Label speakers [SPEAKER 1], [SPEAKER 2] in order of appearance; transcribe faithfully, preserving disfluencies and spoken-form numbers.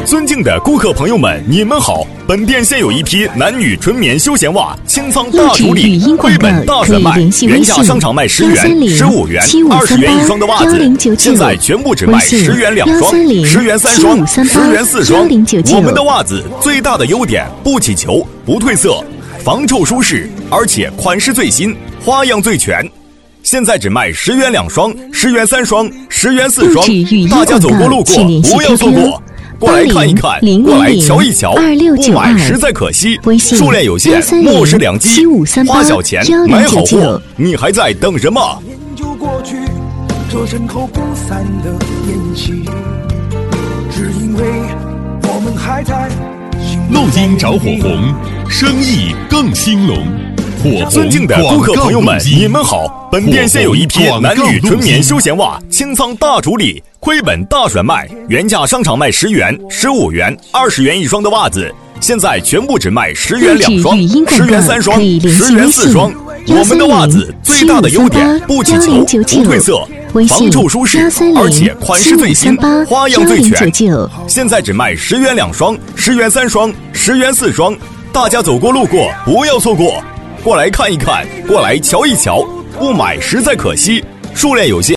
[SPEAKER 1] 尊敬的顾客朋友们，你们好！本店现有一批男女纯棉休闲袜，清仓大处理，绘本大甩卖，原价商场卖十元、十五元、二十元一双的袜子，现在全部只卖十元两双、十元三双、十元四双。我们的袜子最大的优点，不起球，不褪色，防臭舒适，而且款式最新，花样最全。现在只卖十元两双、十元三双、十元四双，大家走过路过不要错过，过来看一看，过来瞧一瞧，不买实在可惜，数量有限，莫失良机，花小钱买好货，你还在等什么？
[SPEAKER 2] 年就过去，这身后不散的宴席，只因为我们还在。
[SPEAKER 3] 录音着火红，生意更兴隆。
[SPEAKER 1] 尊敬的顾客朋友们，你们好！本店现有一批男女纯棉休闲袜，清仓大处理，绘本大甩卖，原价商场卖十元、十五元、二十元一双的袜子，现在全部只卖十元两双、十元三双、十元四双。我们的袜子最大的优点，不起球，不褪色，防臭舒适，而且款式最新，花样最全。现在只卖十元两双、十元三双、十元四双，大家走过路过不要错过。过来看一看，过来瞧一瞧，不买实在可惜，数量有限。